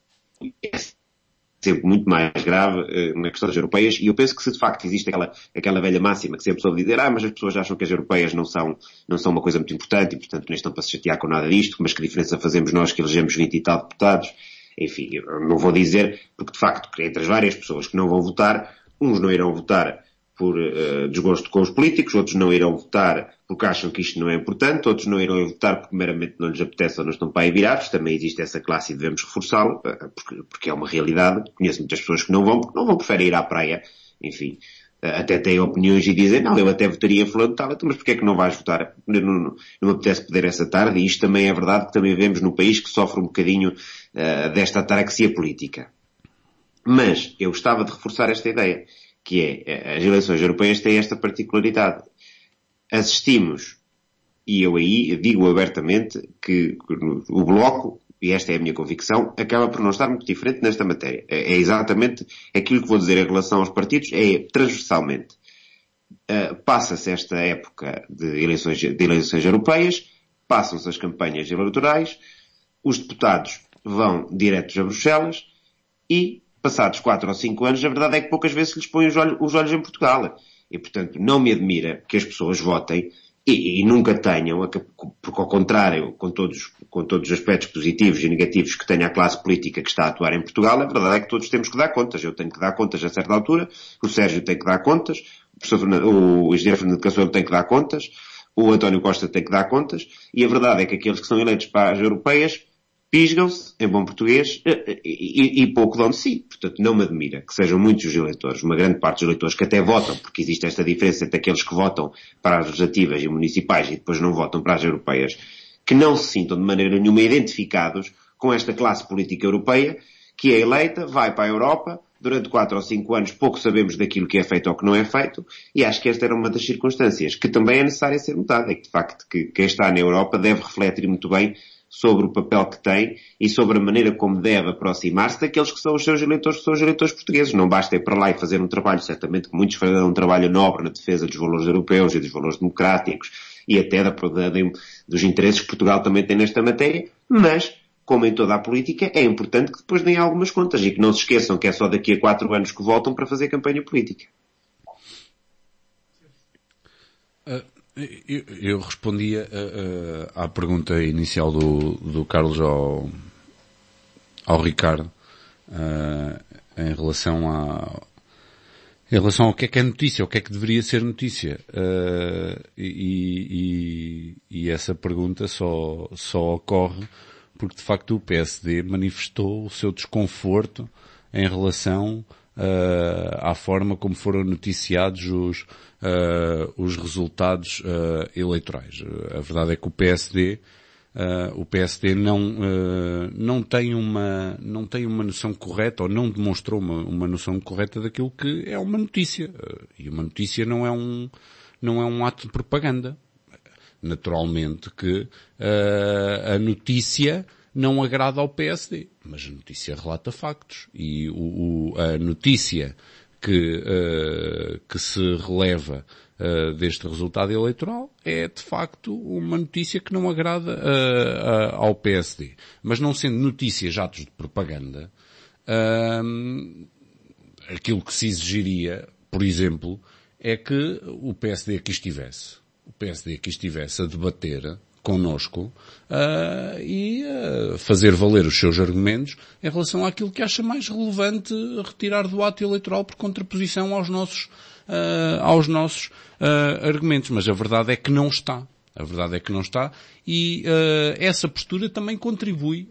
é sempre muito mais grave na questão das europeias, e eu penso que se de facto existe aquela velha máxima que sempre soube dizer, mas as pessoas acham que as europeias não são uma coisa muito importante e portanto nem estão para se chatear com nada disto, mas que diferença fazemos nós que elegemos 20 e tal deputados? Enfim, eu não vou dizer, porque de facto, entre as várias pessoas que não vão votar, uns não irão votar por desgosto com os políticos, outros não irão votar porque acham que isto não é importante, outros não irão votar porque meramente não lhes apetece ou não estão para aí virados. Também existe essa classe e devemos reforçá-lo, porque é uma realidade. Conheço muitas pessoas que não vão, porque não vão, preferem ir à praia, enfim. Até têm opiniões e dizem, não, eu até votaria fulano tal, mas porquê é que não vais votar? Não me apetece poder essa tarde, e isto também é verdade que também vivemos num país que sofre um bocadinho desta ataraxia política. Mas eu gostava de reforçar esta ideia, que é, as eleições europeias têm esta particularidade. Assistimos, e eu aí digo abertamente, que o Bloco, e esta é a minha convicção, acaba por não estar muito diferente nesta matéria. É exatamente aquilo que vou dizer em relação aos partidos, é transversalmente. Passa-se esta época de eleições europeias, passam-se as campanhas eleitorais, os deputados vão diretos a Bruxelas e, passados 4 ou 5 anos, a verdade é que poucas vezes se lhes põe os olhos em Portugal. E, portanto, não me admira que as pessoas votem e nunca tenham, porque ao contrário, com todos os aspectos positivos e negativos que tenha a classe política que está a atuar em Portugal, a verdade é que todos temos que dar contas. Eu tenho que dar contas a certa altura, o Sérgio tem que dar contas, o engenheiro Fernando Caçoeiro tem que dar contas, o António Costa tem que dar contas, e a verdade é que aqueles que são eleitos para as europeias pisgam-se, em bom português, e pouco dão de si. Portanto, não me admira que sejam muitos os eleitores, uma grande parte dos eleitores que até votam, porque existe esta diferença entre aqueles que votam para as legislativas e municipais e depois não votam para as europeias, que não se sintam de maneira nenhuma identificados com esta classe política europeia, que é eleita, vai para a Europa, durante 4 ou 5 anos pouco sabemos daquilo que é feito ou que não é feito, e acho que esta era uma das circunstâncias que também é necessária ser notada, é que de facto que quem está na Europa deve refletir muito bem sobre o papel que tem e sobre a maneira como deve aproximar-se daqueles que são os seus eleitores, que são os eleitores portugueses. Não basta ir para lá e fazer um trabalho, certamente que muitos farão um trabalho nobre na defesa dos valores europeus e dos valores democráticos e até dos interesses que Portugal também tem nesta matéria, mas, como em toda a política, é importante que depois deem algumas contas e que não se esqueçam que é só daqui a 4 anos que voltam para fazer campanha política. Eu respondia à pergunta inicial do Carlos ao Ricardo em relação ao que é notícia, o que é que deveria ser notícia. E essa pergunta só ocorre porque de facto o PSD manifestou o seu desconforto em relação à forma como foram noticiados os resultados eleitorais. A verdade é que o PSD não tem uma noção correta, ou não demonstrou uma noção correta daquilo que é uma notícia. E uma notícia não é um ato de propaganda. Naturalmente que a notícia não agrada ao PSD, mas a notícia relata factos. E a notícia que se releva deste resultado eleitoral é, de facto, uma notícia que não agrada ao PSD. Mas não sendo notícias atos de propaganda, aquilo que se exigiria, por exemplo, é que o PSD aqui estivesse a debater connosco e fazer valer os seus argumentos em relação àquilo que acha mais relevante retirar do ato eleitoral por contraposição aos nossos argumentos. Mas a verdade é que não está. E essa postura também contribui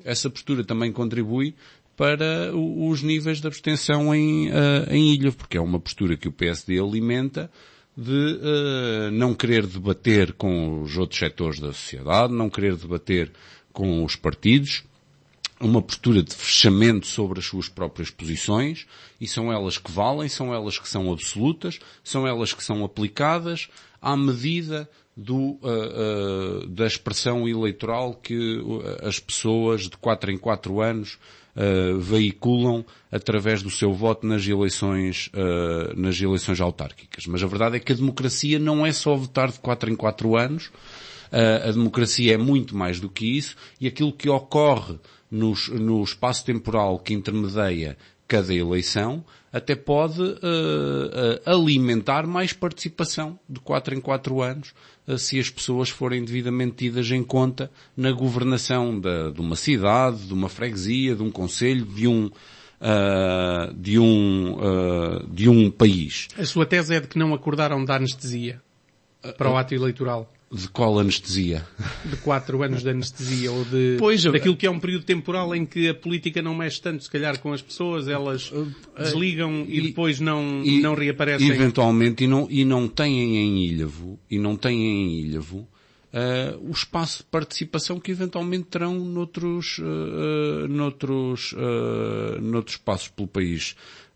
para os níveis de abstenção em Ilha, porque é uma postura que o PSD alimenta de não querer debater com os outros setores da sociedade, não querer debater com os partidos, uma postura de fechamento sobre as suas próprias posições, e são elas que valem, são elas que são absolutas, são elas que são aplicadas à medida da expressão eleitoral que as pessoas de 4 em 4 anos veiculam através do seu voto nas eleições autárquicas. Mas a verdade é que a democracia não é só votar de 4 em 4 anos, a democracia é muito mais do que isso, e aquilo que ocorre no espaço temporal que intermedia cada eleição até pode alimentar mais participação de 4 em 4 anos, se as pessoas forem devidamente tidas em conta na governação de uma cidade, de uma freguesia, de um concelho, de um país. A sua tese é de que não acordaram da anestesia para o ato eleitoral? De qual anestesia? De 4 anos de anestesia, ou daquilo que é um período temporal em que a política não mexe tanto, se calhar, com as pessoas, elas desligam e depois não reaparecem. Eventualmente, e não têm em Ilhavo, o espaço de participação que eventualmente terão noutros espaços pelo país,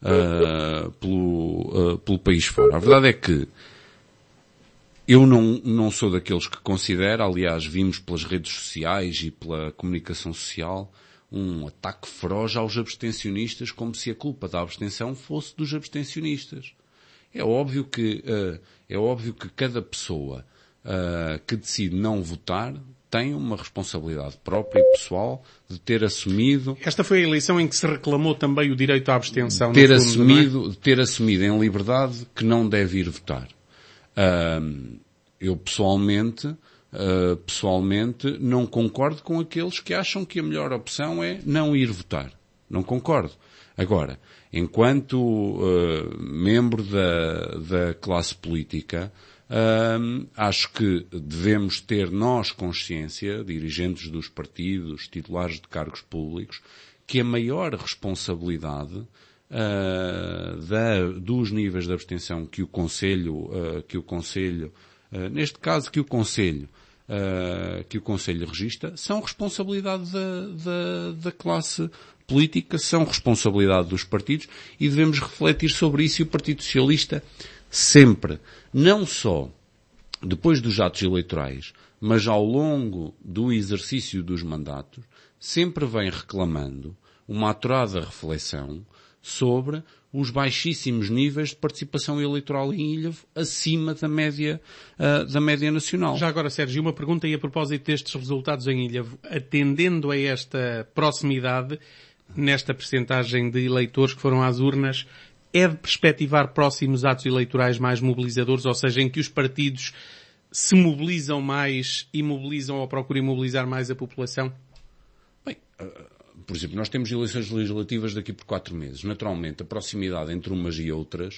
pelo país fora. A verdade é que eu não sou daqueles que considera, aliás, vimos pelas redes sociais e pela comunicação social, um ataque feroz aos abstencionistas, como se a culpa da abstenção fosse dos abstencionistas. É óbvio que cada pessoa que decide não votar tem uma responsabilidade própria e pessoal de ter assumido... Esta foi a eleição em que se reclamou também o direito à abstenção. De ter assumido em liberdade que não deve ir votar. Eu pessoalmente não concordo com aqueles que acham que a melhor opção é não ir votar. Não concordo. Agora, enquanto membro da classe política, acho que devemos ter nós consciência, dirigentes dos partidos, titulares de cargos públicos, que a maior responsabilidade dos níveis de abstenção que o Conselho, neste caso que o Conselho registra, são responsabilidade da classe política, são responsabilidade dos partidos e devemos refletir sobre isso. E o Partido Socialista sempre, não só depois dos atos eleitorais, mas ao longo do exercício dos mandatos, sempre vem reclamando uma aturada reflexão sobre os baixíssimos níveis de participação eleitoral em Ilhavo, acima da média nacional. Já agora, Sérgio, uma pergunta e a propósito destes resultados em Ilhavo, atendendo a esta proximidade, nesta percentagem de eleitores que foram às urnas, é de perspectivar próximos atos eleitorais mais mobilizadores, ou seja, em que os partidos se mobilizam mais e mobilizam ou procuram mobilizar mais a população? Bem, por exemplo, nós temos eleições legislativas daqui por 4 meses. Naturalmente, a proximidade entre umas e outras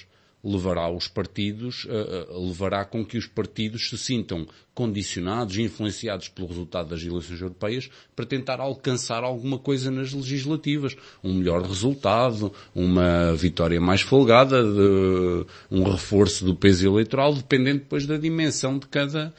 levará com que os partidos se sintam condicionados e influenciados pelo resultado das eleições europeias para tentar alcançar alguma coisa nas legislativas. Um melhor resultado, uma vitória mais folgada, um reforço do peso eleitoral, dependendo depois da dimensão de cada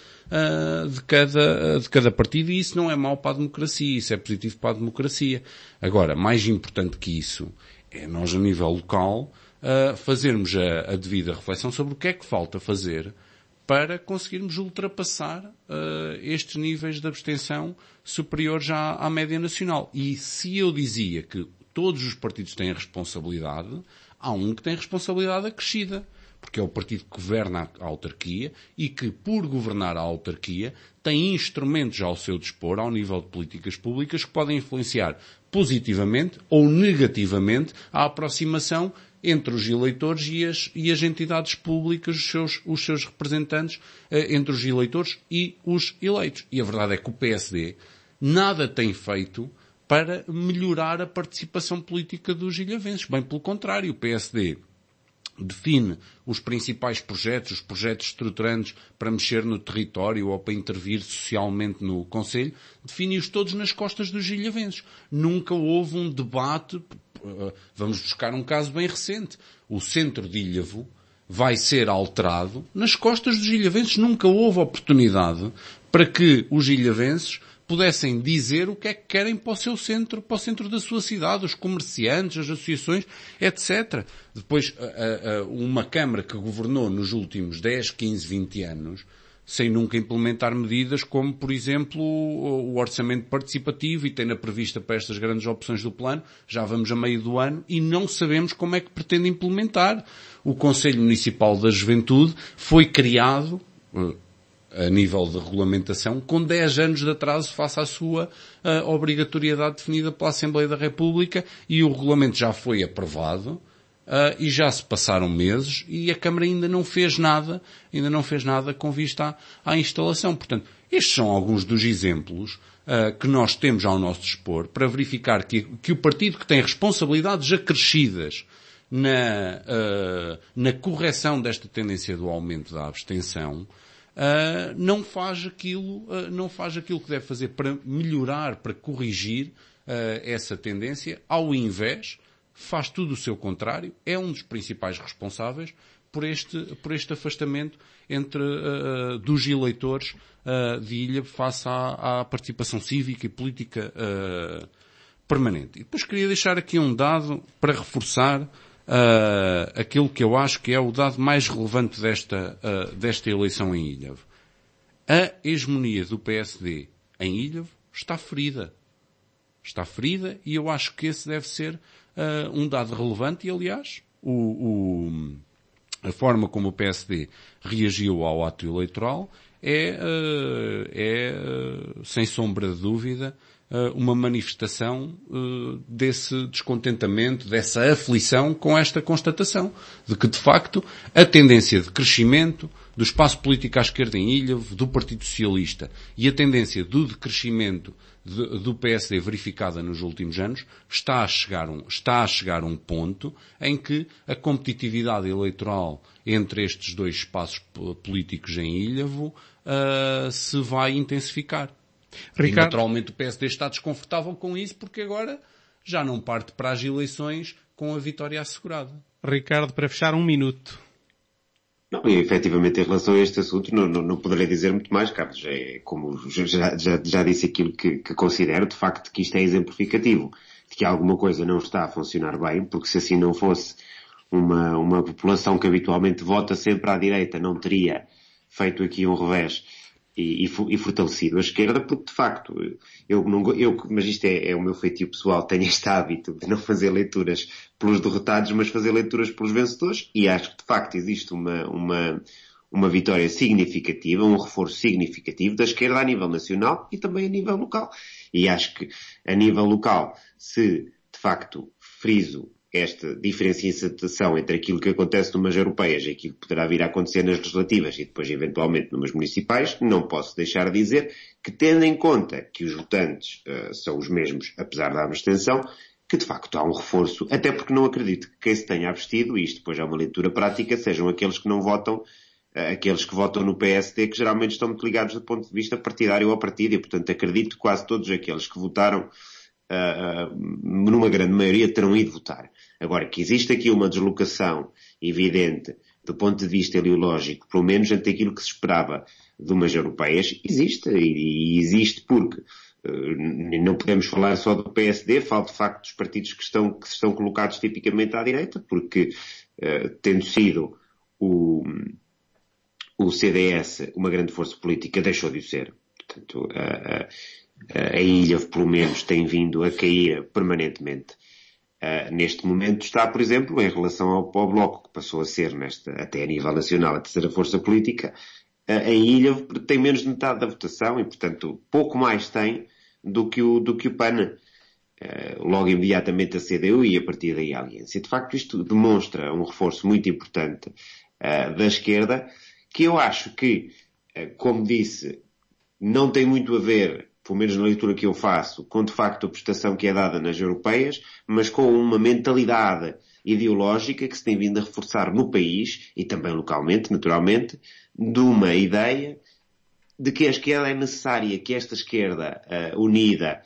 partido, e isso não é mau para a democracia, isso é positivo para a democracia. Agora, mais importante que isso é nós, a nível local, fazermos a devida reflexão sobre o que é que falta fazer para conseguirmos ultrapassar estes níveis de abstenção superiores à média nacional. E se eu dizia que todos os partidos têm responsabilidade, há um que tem responsabilidade acrescida, porque é o partido que governa a autarquia e que, por governar a autarquia, tem instrumentos ao seu dispor, ao nível de políticas públicas, que podem influenciar positivamente ou negativamente a aproximação entre os eleitores e as entidades públicas, os seus representantes, entre os eleitores e os eleitos. E a verdade é que o PSD nada tem feito para melhorar a participação política dos ilhavenses. Bem pelo contrário, o PSD define os principais projetos, os projetos estruturantes para mexer no território ou para intervir socialmente no Conselho, define-os todos nas costas dos ilhavenses. Nunca houve um debate. Vamos buscar um caso bem recente. O centro de Ilhavo vai ser alterado nas costas dos ilhavenses. Nunca houve oportunidade para que os ilhavenses pudessem dizer o que é que querem para o seu centro, para o centro da sua cidade, os comerciantes, as associações, etc. Depois, uma Câmara que governou nos últimos 10, 15, 20 anos, sem nunca implementar medidas como, por exemplo, o orçamento participativo, e tem-na prevista para estas grandes opções do plano, já vamos a meio do ano, e não sabemos como é que pretende implementar. O Conselho Municipal da Juventude foi criado, a nível de regulamentação, com 10 anos de atraso face à sua obrigatoriedade definida pela Assembleia da República, e o regulamento já foi aprovado, e já se passaram meses, e a Câmara ainda não fez nada com vista à instalação. Portanto, estes são alguns dos exemplos que nós temos ao nosso dispor para verificar que o partido que tem responsabilidades acrescidas na correção desta tendência do aumento da abstenção, não faz aquilo que deve fazer para melhorar, para corrigir essa tendência. Ao invés, faz tudo o seu contrário, é um dos principais responsáveis por este afastamento dos eleitores de Ilha face à participação cívica e política permanente. E depois queria deixar aqui um dado para reforçar aquilo que eu acho que é o dado mais relevante desta eleição em Ilhavo. A hegemonia do PSD em Ilhavo está ferida. Está ferida, e eu acho que esse deve ser um dado relevante, e aliás, a forma como o PSD reagiu ao ato eleitoral é sem sombra de dúvida, uma manifestação desse descontentamento, dessa aflição com esta constatação de que, de facto, a tendência de crescimento do espaço político à esquerda em Ílhavo, do Partido Socialista, e a tendência do decrescimento do PSD verificada nos últimos anos está a chegar a um ponto em que a competitividade eleitoral entre estes dois espaços políticos em Ílhavo se vai intensificar. Ricardo... E naturalmente o PSD está desconfortável com isso porque agora já não parte para as eleições com a vitória assegurada. Ricardo, para fechar, 1 minuto. Não, e efetivamente em relação a este assunto não poderei dizer muito mais, Carlos. É como já disse aquilo que considero, de facto, que isto é exemplificativo de que alguma coisa não está a funcionar bem, porque se assim não fosse uma população que habitualmente vota sempre à direita não teria feito aqui um revés e fortalecido a esquerda, porque de facto, mas isto é o meu feitio pessoal, tenho este hábito de não fazer leituras pelos derrotados, mas fazer leituras pelos vencedores, e acho que de facto existe uma vitória significativa, um reforço significativo da esquerda a nível nacional e também a nível local. E acho que a nível local, se de facto friso esta diferenciação entre aquilo que acontece numas europeias e aquilo que poderá vir a acontecer nas legislativas e depois eventualmente numas municipais, não posso deixar de dizer que, tendo em conta que os votantes são os mesmos, apesar da abstenção, que de facto há um reforço, até porque não acredito que quem se tenha abstido, e isto depois é uma leitura prática, sejam aqueles que não votam, aqueles que votam no PSD, que geralmente estão muito ligados do ponto de vista partidário ao partido, e portanto acredito que quase todos aqueles que votaram numa grande maioria terão ido votar. Agora, que existe aqui uma deslocação evidente do ponto de vista ideológico, pelo menos entre aquilo que se esperava de umas europeias, existe. E existe porque não podemos falar só do PSD, falo de facto dos partidos que estão colocados tipicamente à direita, porque tendo sido o CDS uma grande força política, deixou de o ser. Portanto, a Ilha, pelo menos, tem vindo a cair permanentemente. Neste momento está, por exemplo, em relação ao Bloco, que passou a ser, até a nível nacional, a terceira força política, a Ilha tem menos de metade da votação e, portanto, pouco mais tem do que o PAN. Logo imediatamente a CDU e a partir daí a Aliança. E, de facto, isto demonstra um reforço muito importante da esquerda, que eu acho que, como disse, não tem muito a ver, pelo menos na leitura que eu faço, com de facto a prestação que é dada nas europeias, mas com uma mentalidade ideológica que se tem vindo a reforçar no país, e também localmente, naturalmente, de uma ideia de que a esquerda é necessária, que esta esquerda unida,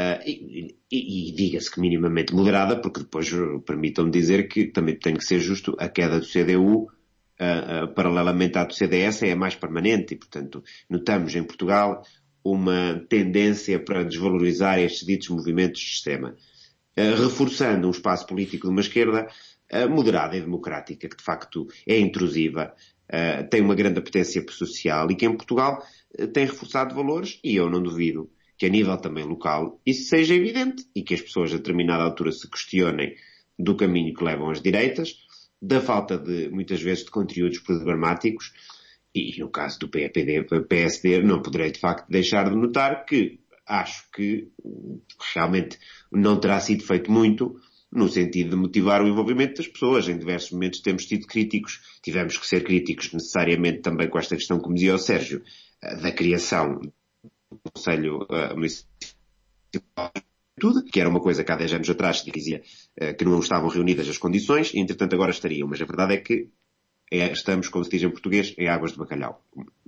e diga-se que minimamente moderada, porque depois permitam-me dizer que também tem que ser justo, a queda do CDU, paralelamente à do CDS, é a mais permanente, e portanto notamos em Portugal uma tendência para desvalorizar estes ditos movimentos de sistema, reforçando um espaço político de uma esquerda moderada e democrática, que de facto é intrusiva, tem uma grande apetência social e que em Portugal tem reforçado valores, e eu não duvido que a nível também local isso seja evidente e que as pessoas a determinada altura se questionem do caminho que levam as direitas, da falta de, muitas vezes, de conteúdos programáticos. E no caso do PSD, não poderei de facto deixar de notar que acho que realmente não terá sido feito muito no sentido de motivar o envolvimento das pessoas. Em diversos momentos tivemos que ser críticos necessariamente também com esta questão, como dizia o Sérgio, da criação do Conselho Municipal, que era uma coisa que há 10 anos atrás se dizia que não estavam reunidas as condições, e entretanto agora estariam. Mas a verdade é que estamos, como se diz em português, em águas de bacalhau.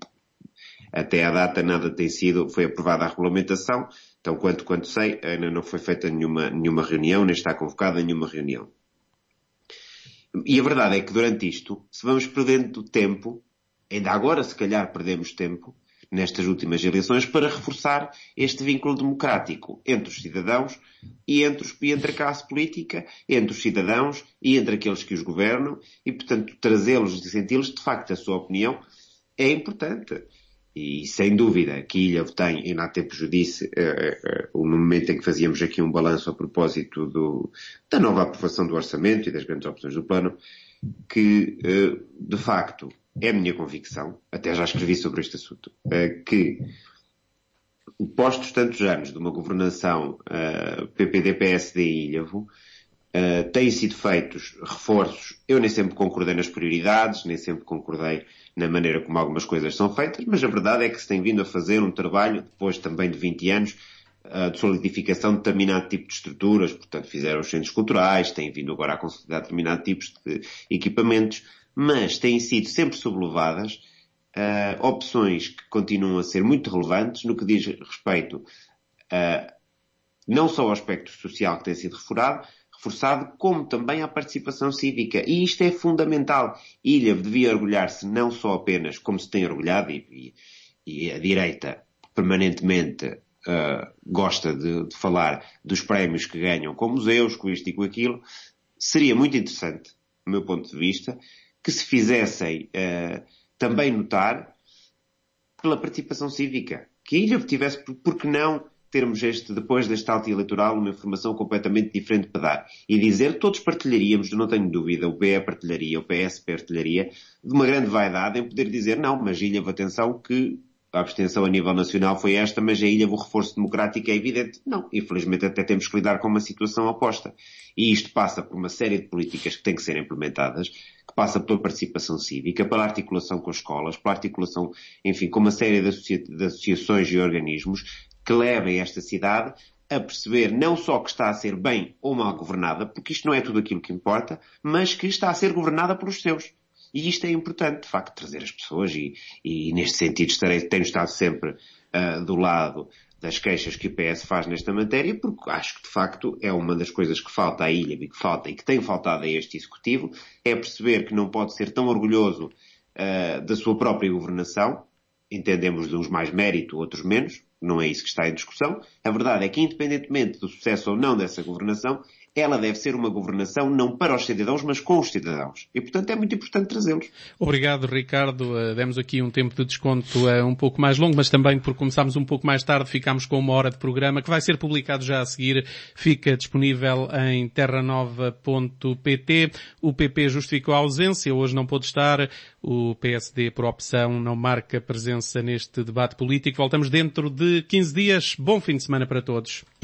Até à data nada foi aprovada a regulamentação, então quanto sei, ainda não foi feita nenhuma reunião, nem está convocada nenhuma reunião. E a verdade é que durante isto, se vamos perdendo tempo, ainda agora se calhar perdemos tempo, nestas últimas eleições, para reforçar este vínculo democrático entre os cidadãos e entre a classe política, entre os cidadãos e entre aqueles que os governam, e, portanto, trazê-los e senti-los, de facto, a sua opinião é importante. E, sem dúvida, que Ilha tem, ainda há tempos eu disse, no momento em que fazíamos aqui um balanço a propósito da nova aprovação do orçamento e das grandes opções do plano, que, de facto, é a minha convicção, até já escrevi sobre este assunto, que postos tantos anos de uma governação PPD-PSD e Ilhavo, têm sido feitos reforços. Eu nem sempre concordei nas prioridades, nem sempre concordei na maneira como algumas coisas são feitas, mas a verdade é que se tem vindo a fazer um trabalho, depois também de 20 anos, de solidificação de determinado tipo de estruturas, portanto fizeram os centros culturais, têm vindo agora a consolidar determinado tipos de equipamentos, mas têm sido sempre sobrelevadas opções que continuam a ser muito relevantes no que diz respeito não só ao aspecto social que tem sido reforçado, como também à participação cívica. E isto é fundamental. Ilhavo devia orgulhar-se não só apenas, como se tem orgulhado, e a direita permanentemente gosta de falar dos prémios que ganham com museus, com isto e com aquilo. Seria muito interessante, do meu ponto de vista, que se fizessem também notar pela participação cívica. Que a Ilhavo tivesse, por que não termos depois deste alto eleitoral, uma informação completamente diferente para dar. E dizer, todos partilharíamos, não tenho dúvida, o BE partilharia, o PS partilharia, de uma grande vaidade em poder dizer, não, mas Ilhavo, atenção, que a abstenção a nível nacional foi esta, mas a Ilhavo, o reforço democrático é evidente. Não, infelizmente até temos que lidar com uma situação oposta. E isto passa por uma série de políticas que têm que ser implementadas, que passa pela participação cívica, pela articulação com as escolas, pela articulação, enfim, com uma série de associações e organismos que levem esta cidade a perceber não só que está a ser bem ou mal governada, porque isto não é tudo aquilo que importa, mas que está a ser governada pelos seus. E isto é importante, de facto, trazer as pessoas e neste sentido tenho estado sempre do lado das queixas que o PS faz nesta matéria, porque acho que, de facto, é uma das coisas que falta à Ilha e que tem faltado a este Executivo, é perceber que não pode ser tão orgulhoso da sua própria governação. Entendemos de uns mais mérito, outros menos, não é isso que está em discussão. A verdade é que, independentemente do sucesso ou não dessa governação, ela deve ser uma governação não para os cidadãos, mas com os cidadãos. E, portanto, é muito importante trazê-los. Obrigado, Ricardo. Demos aqui um tempo de desconto um pouco mais longo, mas também por começarmos um pouco mais tarde, ficámos com 1 hora de programa, que vai ser publicado já a seguir. Fica disponível em terranova.pt. O PP justificou a ausência, hoje não pôde estar. O PSD, por opção, não marca presença neste debate político. Voltamos dentro de 15 dias. Bom fim de semana para todos.